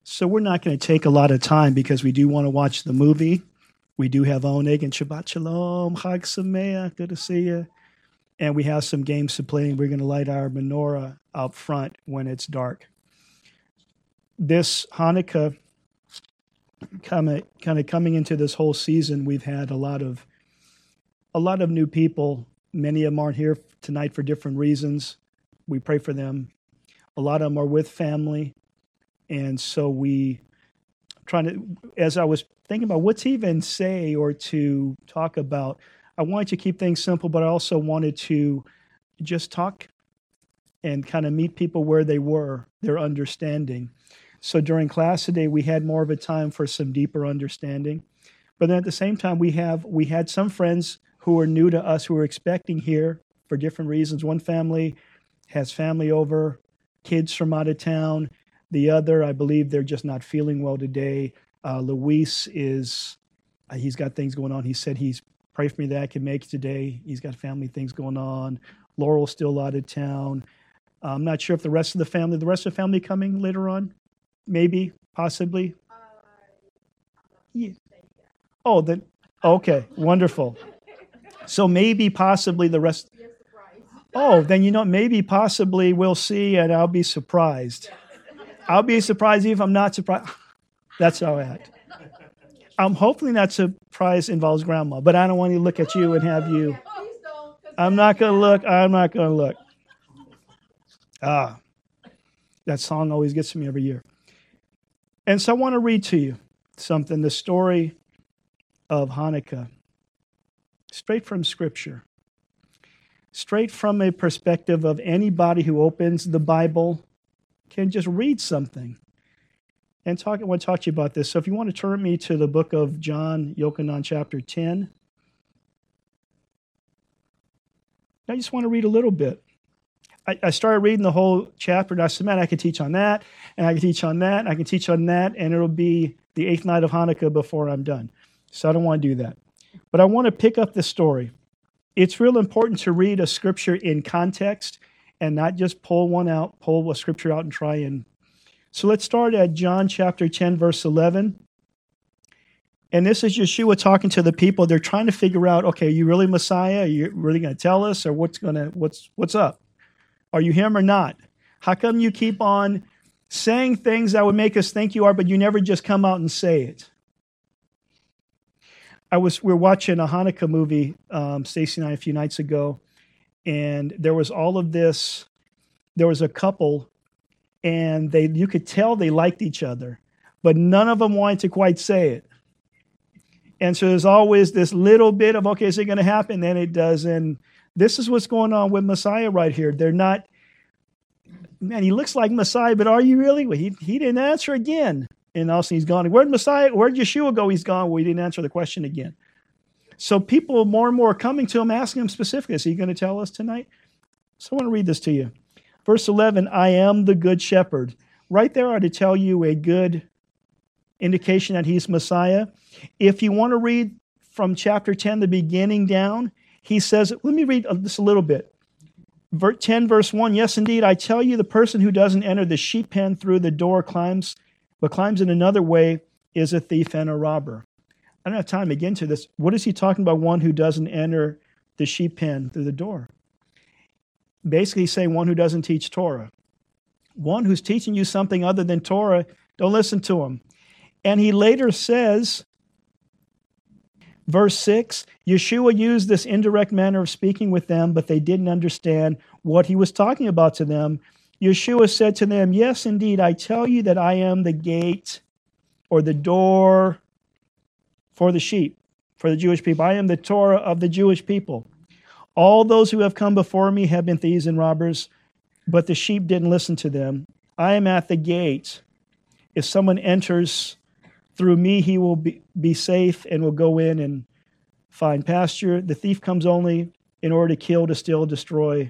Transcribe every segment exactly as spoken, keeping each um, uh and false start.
So we're not going to take a lot of time because we do want to watch the movie. We do have Oneg and Shabbat Shalom, Chag Sameach, good to see you. And we have some games to play, and we're going to light our menorah out front when it's dark. This Hanukkah, kind of, kind of coming into this whole season, we've had a lot of a lot of new people. Many of them aren't here tonight for different reasons. We pray for them. A lot of them are with family. And so we trying to, as I was thinking about what to even say or to talk about, I wanted to keep things simple, but I also wanted to just talk and kind of meet people where they were, their understanding. So during class today, we had more of a time for some deeper understanding. But then at the same time, we have we had some friends who are new to us who are expecting here for different reasons. One family has family over, kids from out of town. The other, I believe they're just not feeling well today. Uh, Luis is, uh, he's got things going on. He said he's, pray for me that I can make it today. He's got family things going on. Laurel's still out of town. Uh, I'm not sure if the rest of the family, the rest of the family coming later on? Maybe, possibly? Uh, yeah. Oh, then, okay, wonderful. So maybe, possibly the rest. Oh, then, you know, maybe, possibly we'll see, and I'll be surprised. I'll be surprised if I'm not surprised. That's how I act. I'm hoping that surprise involves grandma, but I don't want to look at you and have you. I'm not going to look. I'm not going to look. Ah, that song always gets to me every year. And so I want to read to you something, the story of Hanukkah, straight from Scripture, straight from a perspective of anybody who opens the Bible can just read something. And talk, I want to talk to you about this. So if you want to turn me to the book of John, Yochanan chapter ten. I just want to read a little bit. I, I started reading the whole chapter, and I said, man, I can teach on that, and I can teach on that, and I can teach on that, and it'll be the eighth night of Hanukkah before I'm done. So I don't want to do that. But I want to pick up the story. It's real important to read a scripture in context and not just pull one out, pull a scripture out and try and. So let's start at John chapter ten, verse eleven. And this is Yeshua talking to the people. They're trying to figure out, okay, are you really Messiah? Are you really going to tell us? Or what's going to, what's, what's up? Are you him or not? How come you keep on saying things that would make us think you are, but you never just come out and say it? I was, we were watching a Hanukkah movie, um, Stacy and I, a few nights ago. And there was all of this, there was a couple, and they you could tell they liked each other, but none of them wanted to quite say it. And so there's always this little bit of, okay, is it going to happen? Then it does. And this is what's going on with Messiah right here. They're not, man, he looks like Messiah, but are you really? Well, he, he didn't answer again. And also he's gone. Where'd Messiah, where'd Yeshua go? He's gone. Well, he didn't answer the question again. So people more and more are coming to him, asking him specifically, is he going to tell us tonight? So I want to read this to you. Verse eleven, I am the good shepherd. Right there are to tell you a good indication that he's Messiah. If you want to read from chapter ten, the beginning down, he says, let me read this a little bit. ten, verse one, yes, indeed, I tell you, the person who doesn't enter the sheep pen through the door climbs, but climbs in another way is a thief and a robber. I don't have time to get into this. What is he talking about, one who doesn't enter the sheep pen through the door? Basically, he's saying one who doesn't teach Torah. One who's teaching you something other than Torah, don't listen to him. And he later says, verse six, Yeshua used this indirect manner of speaking with them, but they didn't understand what he was talking about to them. Yeshua said to them, yes, indeed, I tell you that I am the gate or the door for the sheep, for the Jewish people. I am the Torah of the Jewish people. All those who have come before me have been thieves and robbers, but the sheep didn't listen to them. I am at the gate. If someone enters through me, he will be, be safe and will go in and find pasture. The thief comes only in order to kill, to steal, destroy.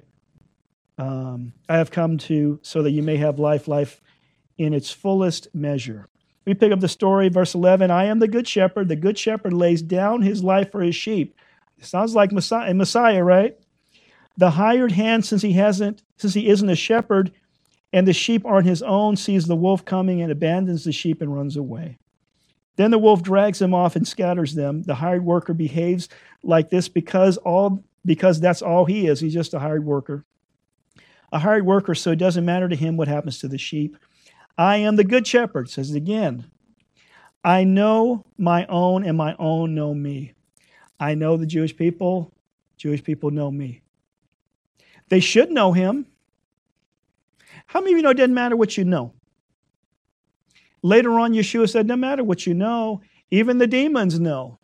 Um, I have come to so that you may have life, life in its fullest measure. We pick up the story, verse eleven. I am the good shepherd. The good shepherd lays down his life for his sheep. It sounds like Messiah, Messiah, right? The hired hand, since he hasn't, since he isn't a shepherd, And the sheep aren't his own, sees the wolf coming and abandons the sheep and runs away. Then the wolf drags them off and scatters them. The hired worker behaves like this because all because that's all he is. He's just a hired worker. A hired worker, so it doesn't matter to him what happens to the sheep. I am the good shepherd, says it again. I know my own, and my own know me. I know the Jewish people. Jewish people know me. They should know him. How many of you know it doesn't matter what you know? Later on, Yeshua said, no matter what you know, even the demons know.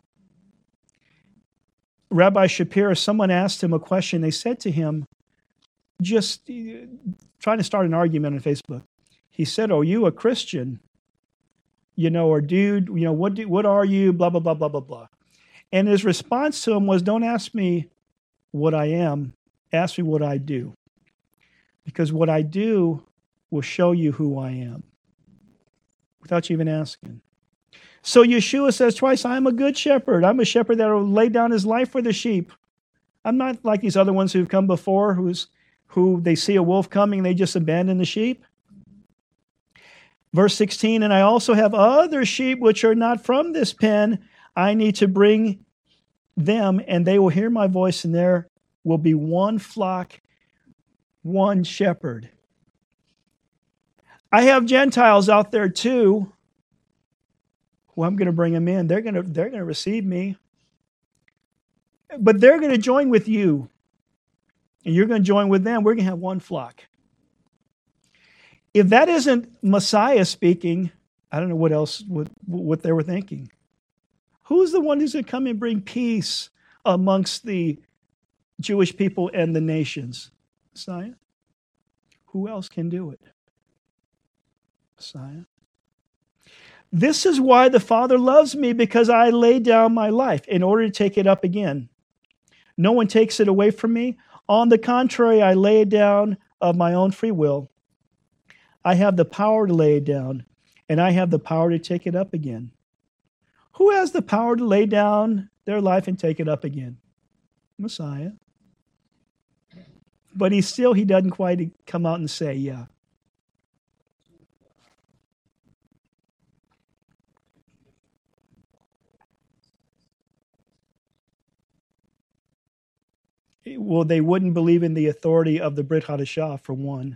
Rabbi Shapiro, someone asked him a question. They said to him, just uh, trying to start an argument on Facebook. He said, "Oh, you a Christian? You know, or dude, you know, what do, what are you? Blah, blah, blah, blah, blah, blah." And his response to him was, don't ask me what I am. Ask me what I do. Because what I do will show you who I am. Without you even asking. So Yeshua says twice, I'm a good shepherd. I'm a shepherd that will lay down his life for the sheep. I'm not like these other ones who've come before, who's who they see a wolf coming and they just abandon the sheep. Verse sixteen, and I also have other sheep which are not from this pen. I need to bring them, and they will hear my voice, and there will be one flock, one shepherd. I have Gentiles out there too. Well, I'm going to bring them in. They're going to they're going to receive me. But they're going to join with you. And you're going to join with them. We're going to have one flock. If that isn't Messiah speaking, I don't know what else, what, what they were thinking. Who's the one who's going to come and bring peace amongst the Jewish people and the nations? Messiah? Who else can do it? Messiah. This is why the Father loves me, because I lay down my life in order to take it up again. No one takes it away from me. On the contrary, I lay it down of my own free will. I have the power to lay it down, and I have the power to take it up again. Who has the power to lay down their life and take it up again? Messiah. But he still, he doesn't quite come out and say, yeah. Well, they wouldn't believe in the authority of the Brit Hadashah, for one.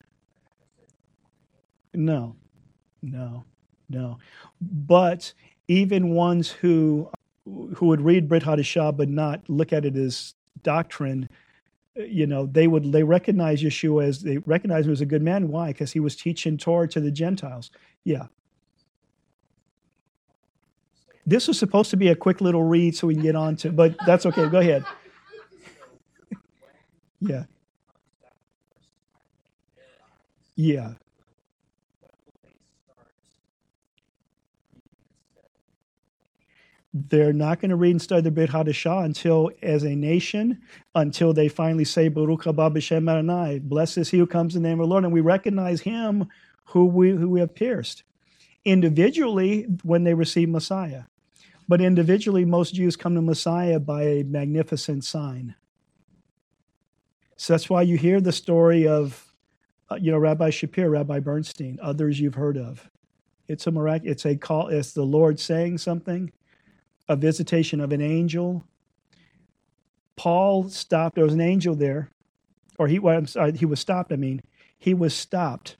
No, no, no. But even ones who who would read Brit Hadashah but not look at it as doctrine, you know, they would they recognize Yeshua as they recognize him as a good man. Why? Because he was teaching Torah to the Gentiles. Yeah. This was supposed to be a quick little read so we can get on to, but that's okay. Go ahead. Yeah. Yeah. They're not going to read and study the Brit Hadashah until, as a nation, until they finally say, Baruch haba b'shem Adonai, blessed is he who comes in the name of the Lord, and we recognize him who we, who we have pierced. Individually, when they receive Messiah. But individually, most Jews come to Messiah by a magnificent sign. So that's why you hear the story of, uh, you know, Rabbi Shapir, Rabbi Bernstein, others you've heard of. It's a mirac- It's a call. It's the Lord saying something, a visitation of an angel. Paul stopped. There was an angel there, or he. Well, I'm sorry, he was stopped. I mean, he was stopped,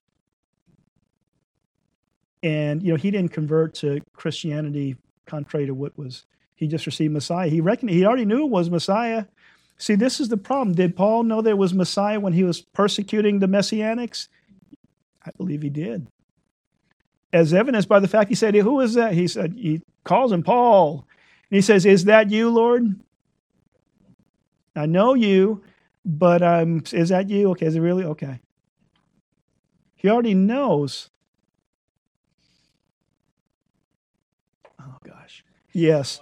and you know, he didn't convert to Christianity contrary to what was. He just received Messiah. He reckoned. He already knew it was Messiah. See, this is the problem. Did Paul know there was Messiah when he was persecuting the Messianics? I believe he did. As evidenced by the fact he said, who is that? He said, he calls him Paul. And he says, is that you, Lord? I know you, but um, is that you? Okay, is it really? Okay. He already knows. Oh, gosh. Yes.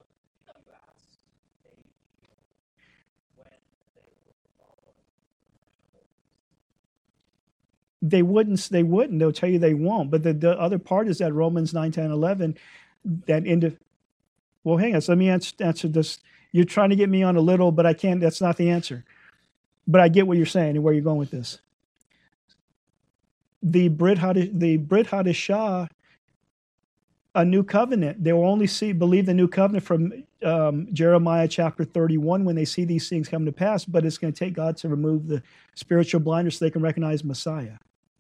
They wouldn't, they wouldn't. They'll tell you they won't. But the, the other part is that Romans nine, ten, eleven, that into, well, hang on. So let me answer, answer this. You're trying to get me on a little, but I can't, that's not the answer. But I get what you're saying and where you're going with this. the Brit Hadash, the Brit Hadashah, a new covenant. They will only see believe the new covenant from um, Jeremiah chapter thirty-one when they see these things come to pass. But it's going to take God to remove the spiritual blinders so they can recognize Messiah.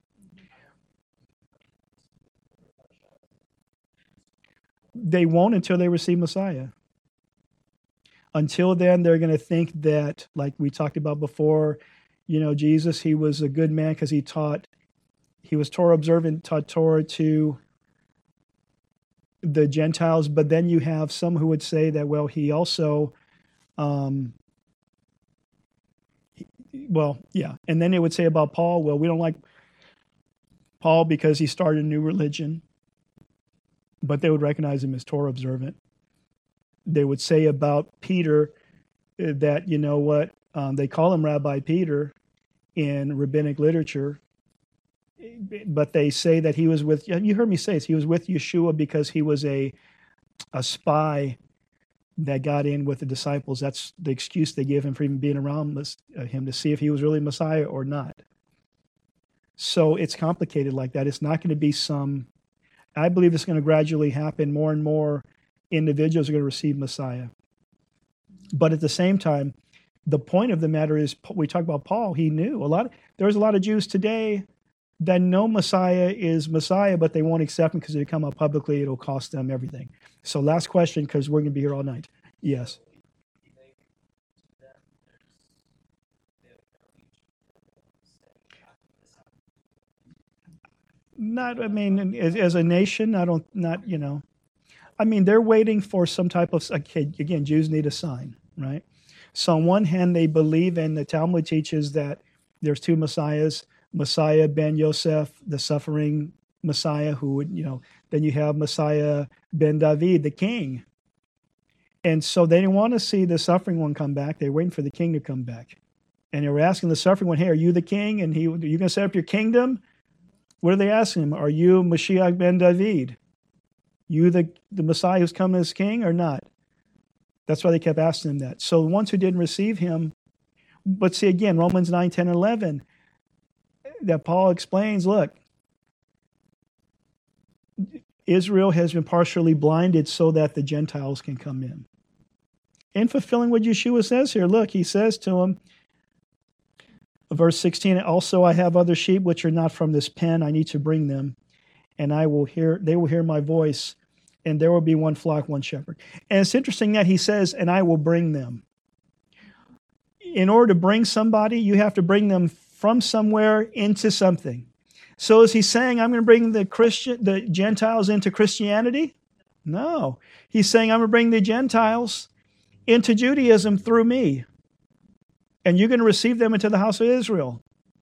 They won't until they receive Messiah. Until then, they're going to think that, like we talked about before, you know, Jesus, he was a good man because he taught, he was Torah observant, taught Torah to the Gentiles. But then you have some who would say that, well, he also, um, he, well, yeah. And then they would say about Paul, well, we don't like Paul because he started a new religion. But they would recognize him as Torah observant. They would say about Peter that, you know what, um, they call him Rabbi Peter in rabbinic literature, but they say that he was with, you heard me say this, he was with Yeshua because he was a a spy that got in with the disciples. That's the excuse they give him for even being around him, to see if he was really Messiah or not. So it's complicated like that. It's not going to be some, I believe it's going to gradually happen. More and more individuals are going to receive Messiah. But at the same time, the point of the matter is, we talk about Paul, he knew a lot. Of, there's a lot of Jews today that know Messiah is Messiah, but they won't accept him because if they come out publicly, it'll cost them everything. So last question, because we're going to be here all night. Yes. Not, I mean, as, as a nation, I don't, not, you know, I mean, they're waiting for some type of, okay, again, Jews need a sign, right? So on one hand, they believe, and the Talmud teaches that there's two Messiahs, Messiah ben Yosef, the suffering Messiah, who would, you know, then you have Messiah ben David, the king. And so they didn't want to see the suffering one come back. They were waiting for the king to come back. And they were asking the suffering one, hey, are you the king? And he, are you going to set up your kingdom? What are they asking him? Are you Mashiach ben David? You the, the Messiah who's coming as king or not? That's why they kept asking him that. So the ones who didn't receive him, but see again, Romans nine, ten, and eleven, that Paul explains, look, Israel has been partially blinded so that the Gentiles can come in. And fulfilling what Yeshua says here, look, he says to him, verse sixteen, also I have other sheep which are not from this pen. I need to bring them, and I will hear, they will hear my voice, and there will be one flock, one shepherd. And it's interesting that he says, and I will bring them. In order to bring somebody, you have to bring them from somewhere into something. So is he saying, I'm going to bring the Christian, the Gentiles into Christianity? No. He's saying, I'm going to bring the Gentiles into Judaism through me. And you're going to receive them into the house of Israel.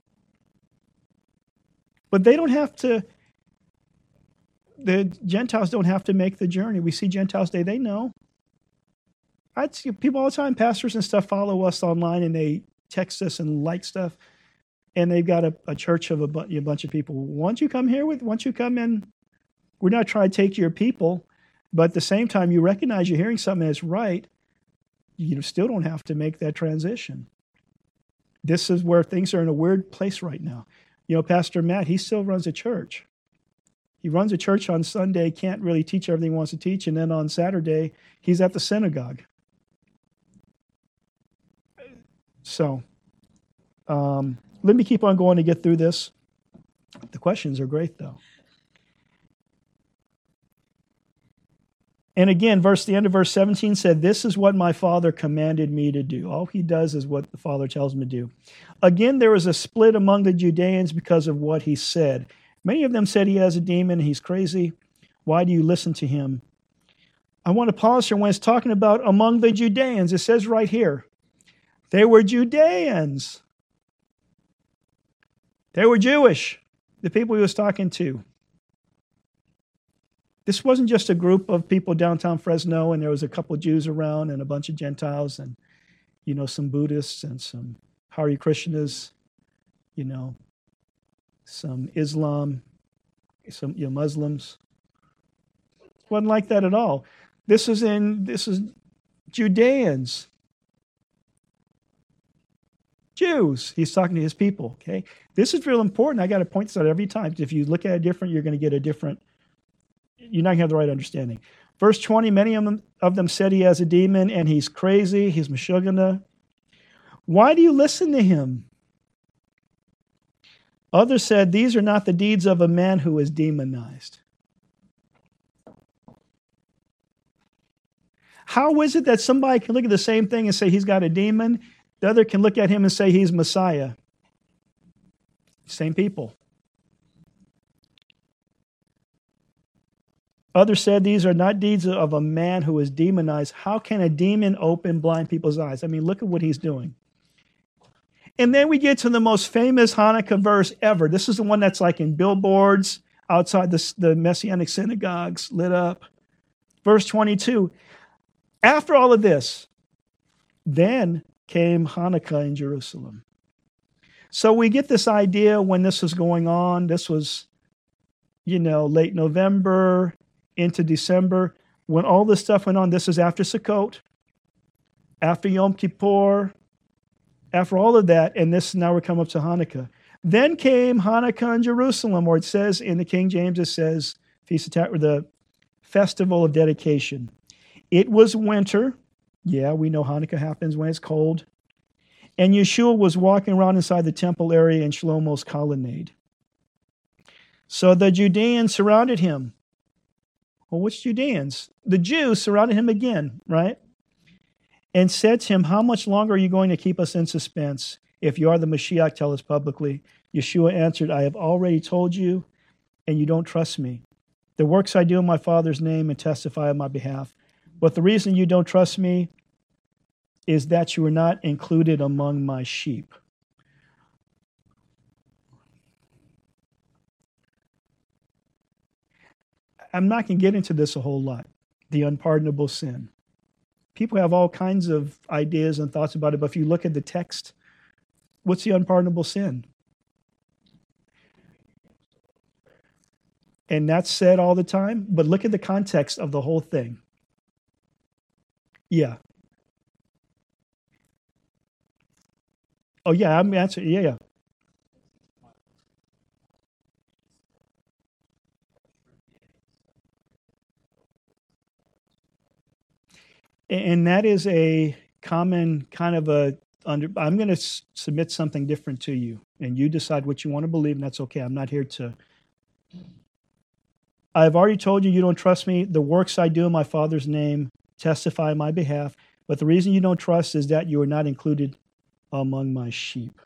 But they don't have to, the Gentiles don't have to make the journey. We see Gentiles today, they know. I see people all the time, pastors and stuff, follow us online and they text us and like stuff. And they've got a, a church of a, bu- a bunch of people. Once you come here with, once you come in, we're not trying to take your people, but at the same time, you recognize you're hearing something that's right. You still don't have to make that transition. This is where things are in a weird place right now. You know, Pastor Matt, he still runs a church. He runs a church on Sunday, can't really teach everything he wants to teach, and then on Saturday, he's at the synagogue. So, um, let me keep on going to get through this. The questions are great, though. And again, verse the end of verse seventeen said, this is what my Father commanded me to do. All he does is what the Father tells him to do. Again, there was a split among the Judeans because of what he said. Many of them said he has a demon, he's crazy. Why do you listen to him? I want to pause here when it's talking about among the Judeans. It says right here, they were Judeans. They were Jewish, the people he was talking to. This wasn't just a group of people downtown Fresno and there was a couple of Jews around and a bunch of Gentiles and, you know, some Buddhists and some Hare Krishnas, you know, some Islam, some you know, Muslims. It wasn't like that at all. This is in, this is Judeans. Jews. He's talking to his people, okay? This is real important. I got to point this out every time. If you look at it different, you're going to get a different, you're not going to have the right understanding. Verse twenty, many of them, of them said he has a demon and he's crazy, he's Meshuggah. Why do you listen to him? Others said, these are not the deeds of a man who is demonized. How is it that somebody can look at the same thing and say he's got a demon? The other can look at him and say he's Messiah. Same people. Others said these are not deeds of a man who is demonized. How can a demon open blind people's eyes? I mean, look at what he's doing. And then we get to the most famous Hanukkah verse ever. This is the one that's like in billboards outside the, the Messianic synagogues lit up. Verse twenty-two. After all of this, then came Hanukkah in Jerusalem. So we get this idea when this was going on. This was, you know, late November into December. When all this stuff went on, this is after Sukkot, after Yom Kippur, after all of that, and this now we come up to Hanukkah. Then came Hanukkah in Jerusalem, or it says in the King James, it says Feast of Tab- or the Festival of Dedication. It was winter. Yeah, we know Hanukkah happens when it's cold. And Yeshua was walking around inside the temple area in Shlomo's colonnade. So the Judeans surrounded him. Well, which Judeans? The Jews surrounded him again, right? And said to him, how much longer are you going to keep us in suspense? If you are the Mashiach, tell us publicly. Yeshua answered, I have already told you, and you don't trust me. The works I do in my Father's name and testify on my behalf. But the reason you don't trust me is that you are not included among my sheep. I'm not going to get into this a whole lot, the unpardonable sin. People have all kinds of ideas and thoughts about it, but if you look at the text, what's the unpardonable sin? And that's said all the time, but look at the context of the whole thing. Yeah. Oh, yeah, I'm answering. Yeah, yeah. And that is a common kind of a, under, I'm going to s- submit something different to you, and you decide what you want to believe, and that's okay. I'm not here to. I've already told you you don't trust me. The works I do in my Father's name testify on my behalf, but the reason you don't trust is that you are not included among my sheep.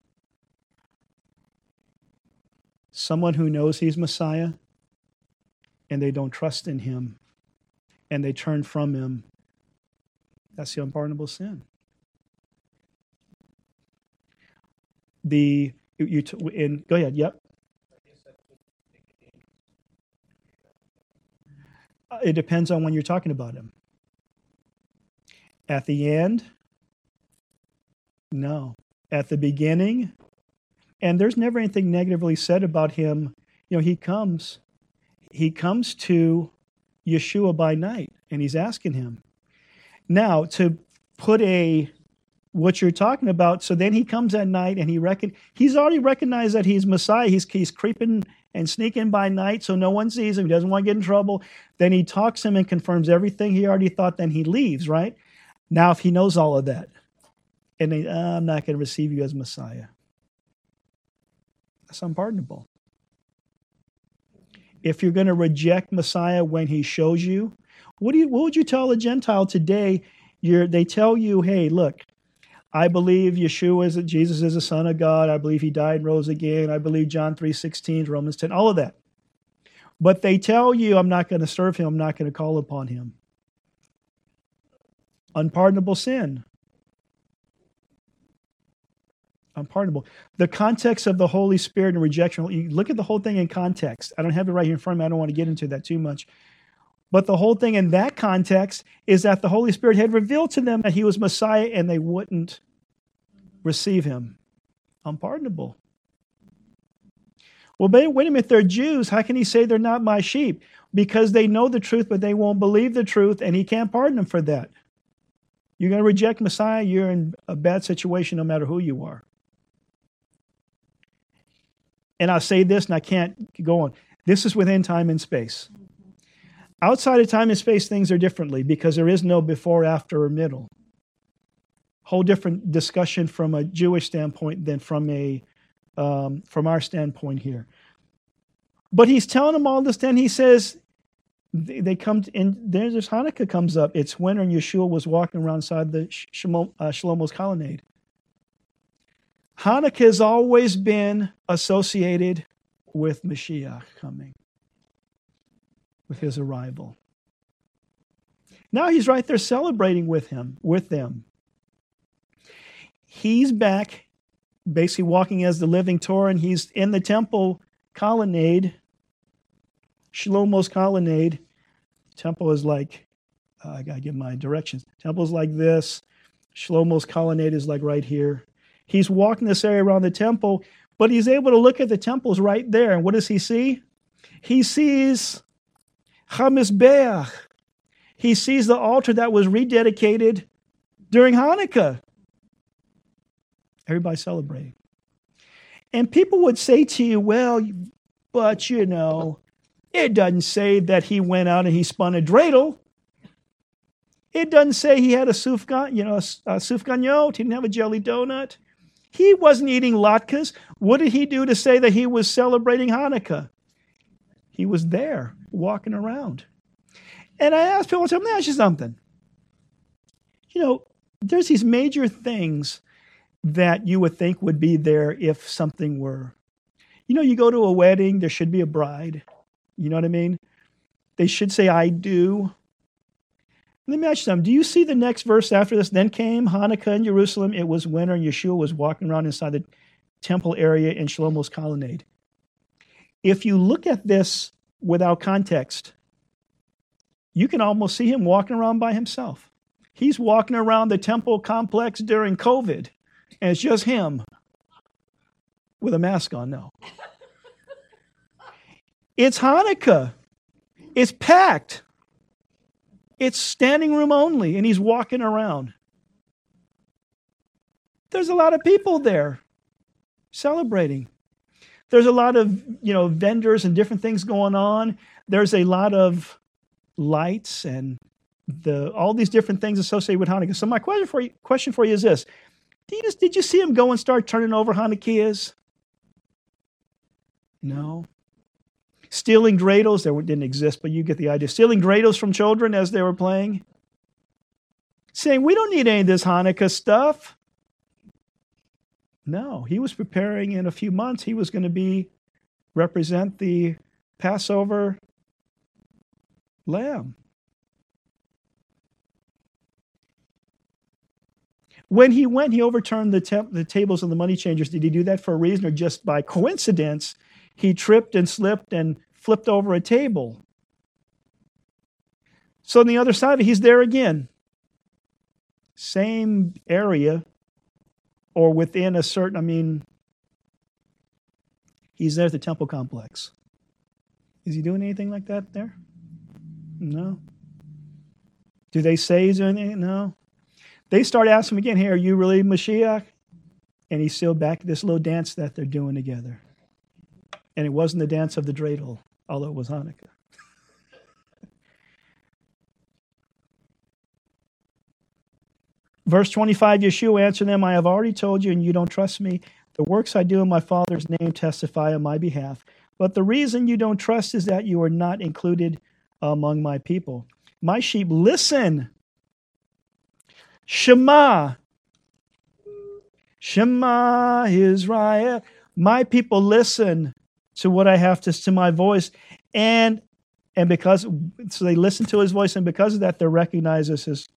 Someone who knows he's Messiah, and they don't trust in him, and they turn from him, that's the unpardonable sin. The you, you in go ahead. Yep. It depends on when you're talking about him. At the end, no. At the beginning, and there's never anything negatively said about him. You know, he comes, he comes to Yeshua by night, and he's asking him. Now, to put a, what you're talking about, so then he comes at night and he reckon he's already recognized that he's Messiah. He's, he's creeping and sneaking by night so no one sees him. He doesn't want to get in trouble. Then he talks to him and confirms everything he already thought. Then he leaves, right? Now, if he knows all of that, and they, uh, I'm not going to receive you as Messiah. That's unpardonable. If you're going to reject Messiah when he shows you, What do you? What would you tell a Gentile today? You're, they tell you, hey, look, I believe Yeshua is, Jesus is the Son of God. I believe he died and rose again. I believe John three sixteen, Romans ten, all of that. But they tell you, I'm not going to serve him. I'm not going to call upon him. Unpardonable sin. Unpardonable. The context of the Holy Spirit and rejection, you look at the whole thing in context. I don't have it right here in front of me. I don't want to get into that too much. But the whole thing in that context is that the Holy Spirit had revealed to them that he was Messiah and they wouldn't receive him. Unpardonable. Well, wait a minute, they're Jews. How can he say they're not my sheep? Because they know the truth, but they won't believe the truth, and he can't pardon them for that. You're going to reject Messiah, you're in a bad situation no matter who you are. And I'll say this, and I can't go on. This is within time and space. Outside of time and space, things are differently because there is no before, after, or middle. Whole different discussion from a Jewish standpoint than from a um, from our standpoint here. But he's telling them all this. Then he says, they, they come to, and there's this Hanukkah comes up. It's winter, and Yeshua was walking around inside the Shlomo, uh, Shlomo's colonnade. Hanukkah has always been associated with Mashiach coming, with his arrival. Now he's right there celebrating with him, with them. He's back, basically walking as the living Torah, and he's in the temple colonnade, Shlomo's colonnade. Temple is like, uh, I gotta give my directions. Temple is like this. Shlomo's colonnade is like right here. He's walking this area around the temple, but he's able to look at the temples right there. And what does he see? He sees HaMizbeach. He sees the altar that was rededicated during Hanukkah. Everybody celebrating. And people would say to you, well, but you know, it doesn't say that he went out and he spun a dreidel. It doesn't say he had a sufgan, you know, a, a sufganiyot. He didn't have a jelly donut. He wasn't eating latkes. What did he do to say that he was celebrating Hanukkah? He was there, walking around. And I asked people, let me ask you something. You know, there's these major things that you would think would be there if something were. You know, you go to a wedding, there should be a bride. You know what I mean? They should say, I do. Let me ask you something. Do you see the next verse after this? Then came Hanukkah in Jerusalem. It was winter, and Yeshua was walking around inside the temple area in Shlomo's colonnade. If you look at this without context, you can almost see him walking around by himself. He's walking around the temple complex during COVID, and it's just him with a mask on. No. It's Hanukkah. It's packed. It's standing room only, and he's walking around. There's a lot of people there celebrating. There's a lot of, you know, vendors and different things going on. There's a lot of lights and the all these different things associated with Hanukkah. So my question for you, question for you is this. Did you, just, did you see him go and start turning over Hanukkahs? No. Stealing dreidels, they didn't exist, but you get the idea. Stealing dreidels from children as they were playing. Saying, we don't need any of this Hanukkah stuff. No, he was preparing in a few months. He was going to be, represent the Passover lamb. When he went, he overturned the, temp- the tables of the money changers. Did he do that for a reason or just by coincidence? He tripped and slipped and flipped over a table. So on the other side of it, he's there again. Same area or within a certain, I mean, he's there at the temple complex. Is he doing anything like that there? No. Do they say he's doing anything? No. They start asking him again, hey, are you really Mashiach? And he's still back at this little dance that they're doing together. And it wasn't the dance of the dreidel, although it was Hanukkah. Verse twenty-five, Yeshua answered them, I have already told you, and you don't trust me. The works I do in my Father's name testify on my behalf. But the reason you don't trust is that you are not included among my people. My sheep listen. Shema. Shema Israel. My people listen to what I have to, to my voice. And and because, so they listen to his voice, and because of that, they recognize us as.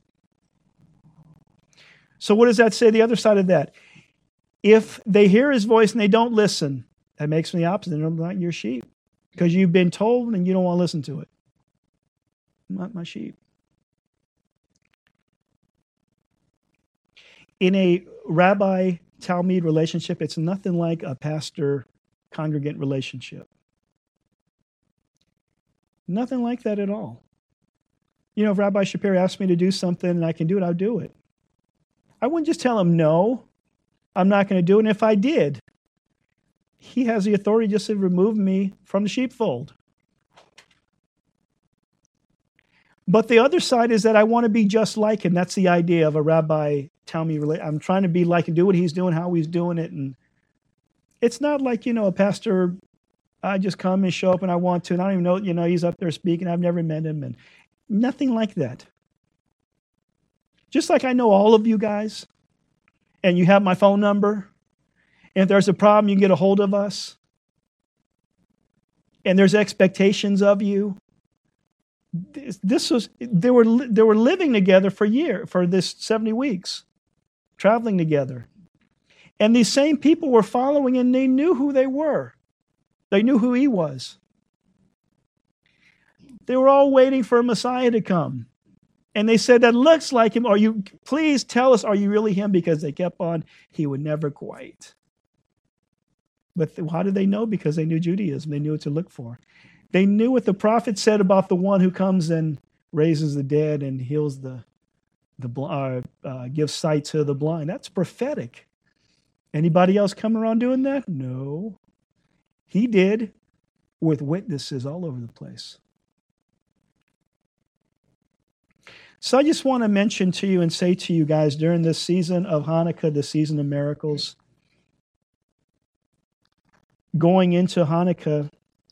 So what does that say, the other side of that? If they hear his voice and they don't listen, that makes them the opposite. They're not your sheep. Because you've been told and you don't want to listen to it. Not my sheep. In a rabbi-talmid relationship, it's nothing like a pastor-congregant relationship. Nothing like that at all. You know, if Rabbi Shapiro asked me to do something and I can do it, I'll do it. I wouldn't just tell him, no, I'm not going to do it. And if I did, he has the authority just to remove me from the sheepfold. But the other side is that I want to be just like him. That's the idea of a rabbi telling me, I'm trying to be like and do what he's doing, how he's doing it. And it's not like, you know, a pastor, I just come and show up and I want to, and I don't even know, you know, he's up there speaking. I've never met him, and nothing like that. Just like I know all of you guys, and you have my phone number, and if there's a problem, you can get a hold of us, and there's expectations of you. This, this was, they were, they were living together for a year, for this seventy weeks, traveling together. And these same people were following, and they knew who they were. They knew who he was. They were all waiting for a Messiah to come. And they said, that looks like him. Are you, please tell us, are you really him? Because they kept on, he would never quite. But how did they know? Because they knew Judaism. They knew what to look for. They knew what the prophet said about the one who comes and raises the dead and heals the, the uh, uh, gives sight to the blind. That's prophetic. Anybody else come around doing that? No. He did, with witnesses all over the place. So I just want to mention to you and say to you guys, during this season of Hanukkah, the season of miracles, going into Hanukkah,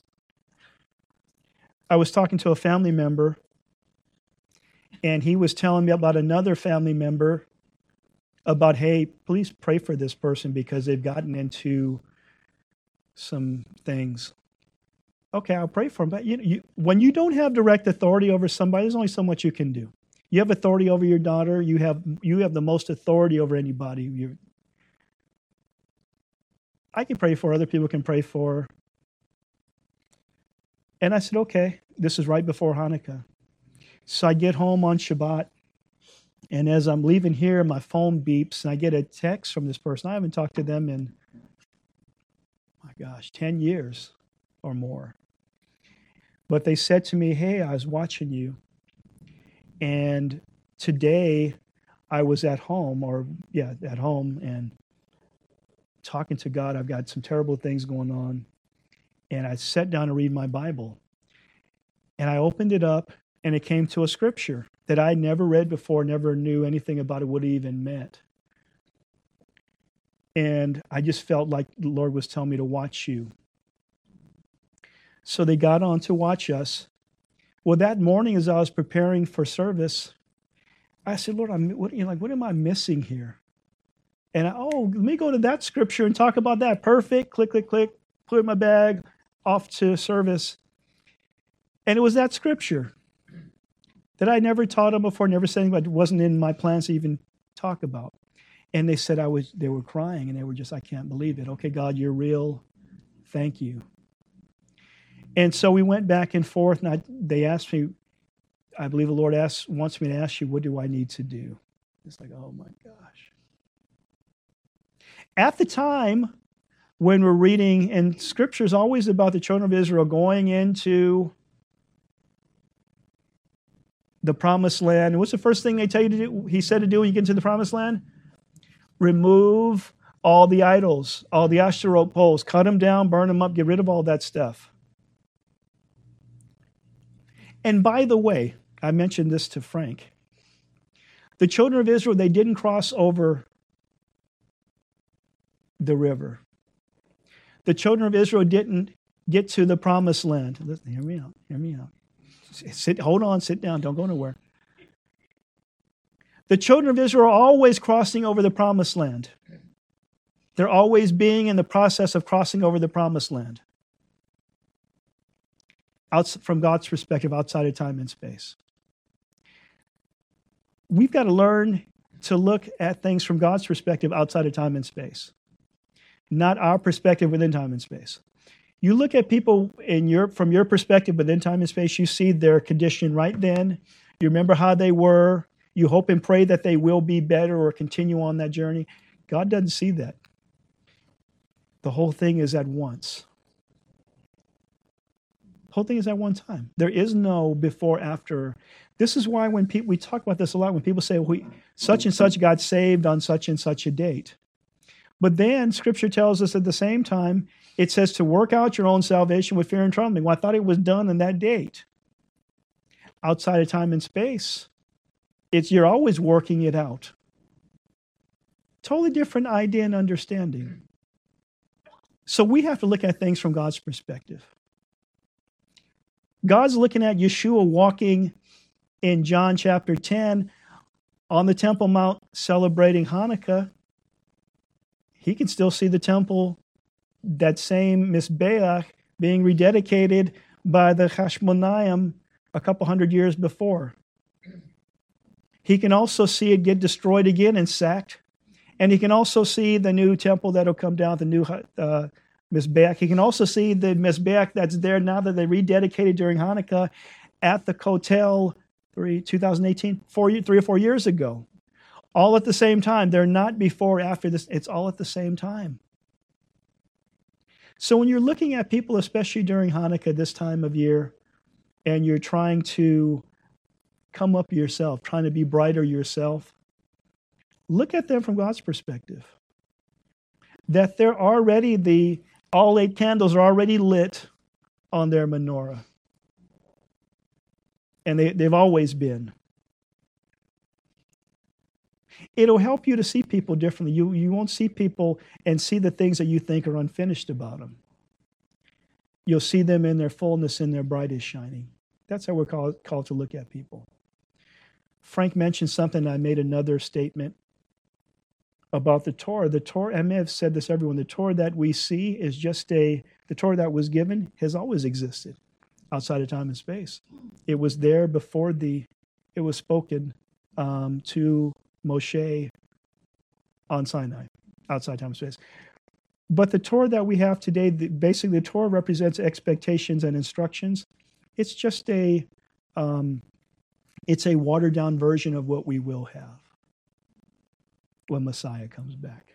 I was talking to a family member, and he was telling me about another family member about, hey, please pray for this person because they've gotten into some things. Okay, I'll pray for them. But you, you, when you don't have direct authority over somebody, there's only so much you can do. You have authority over your daughter. You have you have the most authority over anybody. You're, I can pray for, other people can pray for. And I said, okay, this is right before Hanukkah. So I get home on Shabbat, and as I'm leaving here, my phone beeps, and I get a text from this person. I haven't talked to them in, my gosh, ten years or more. But they said to me, hey, I was watching you, and today I was at home, or yeah, at home, and talking to God. I've got some terrible things going on. And I sat down to read my Bible. And I opened it up, and it came to a scripture that I never read before, never knew anything about it, what it even meant. And I just felt like the Lord was telling me to watch you. So they got on to watch us. Well, that morning as I was preparing for service, I said, Lord, I'm, what, you know, like, what am I missing here? And I, oh, let me go to that scripture and talk about that. Perfect. Click, click, click. Put it in my bag, off to service. And it was that scripture that I never taught them before, never said anything, but it wasn't in my plans to even talk about. And they said I was, they were crying, and they were just, I can't believe it. Okay, God, you're real. Thank you. And so we went back and forth, and I, they asked me, I believe the Lord asked, wants me to ask you, what do I need to do? It's like, oh my gosh. At the time, when we're reading, and Scripture is always about the children of Israel going into the promised land. And what's the first thing they tell you to do? He said to do when you get into the promised land? Remove all the idols, all the Asherah poles, cut them down, burn them up, get rid of all that stuff. And by the way, I mentioned this to Frank. The children of Israel, they didn't cross over the river. The children of Israel didn't get to the promised land. Listen, hear me out. Hear me out. Sit, hold on, sit down. Don't go nowhere. The children of Israel are always crossing over the promised land. They're always being in the process of crossing over the promised land. Out, from God's perspective, outside of time and space. We've got to learn to look at things from God's perspective outside of time and space. Not our perspective within time and space. You look at people in your, from your perspective within time and space, you see their condition right then. You remember how they were. You hope and pray that they will be better or continue on that journey. God doesn't see that. The whole thing is at once. whole thing is at one time. There is no before, after. This is why when people, we talk about this a lot, when people say, well, we, such and such got saved on such and such a date. But then Scripture tells us at the same time, it says to work out your own salvation with fear and trembling. Well, I thought it was done on that date. Outside of time and space, it's you're always working it out. Totally different idea and understanding. So we have to look at things from God's perspective. God's looking at Yeshua walking in John chapter ten on the Temple Mount celebrating Hanukkah. He can still see the temple, that same Mizbeach, being rededicated by the Hashmonaim a couple hundred years before. He can also see it get destroyed again and sacked. And he can also see the new temple that will come down, the new uh, Mizbeach. He can also see the Mizbeach that's there now that they rededicated during Hanukkah at the Kotel three, twenty eighteen, four, three or four years ago. All at the same time. They're not before or after this. It's all at the same time. So when you're looking at people, especially during Hanukkah, this time of year, and you're trying to come up yourself, trying to be brighter yourself, look at them from God's perspective. That they're already, the all eight candles are already lit on their menorah. And they, they've always been. It'll help you to see people differently. You, you won't see people and see the things that you think are unfinished about them. You'll see them in their fullness, in their brightest shining. That's how we're called, called to look at people. Frank mentioned something. I made another statement about the Torah. The Torah, I may have said this, everyone, the Torah that we see is just a, the Torah that was given has always existed outside of time and space. It was there before the, it was spoken um, to Moshe on Sinai, outside time and space. But the Torah that we have today, the, basically the Torah represents expectations and instructions. It's just a, um, it's a watered down version of what we will have when Messiah comes back.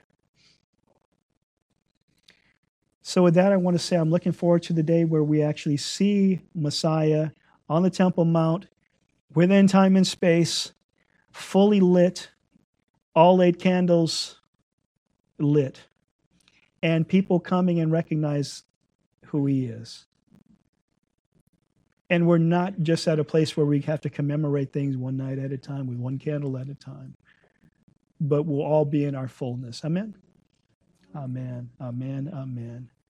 So with that, I want to say I'm looking forward to the day where we actually see Messiah on the Temple Mount, within time and space, fully lit, all eight candles lit, and people coming and recognize who he is. And we're not just at a place where we have to commemorate things one night at a time with one candle at a time, but we'll all be in our fullness. Amen? Amen, amen, amen.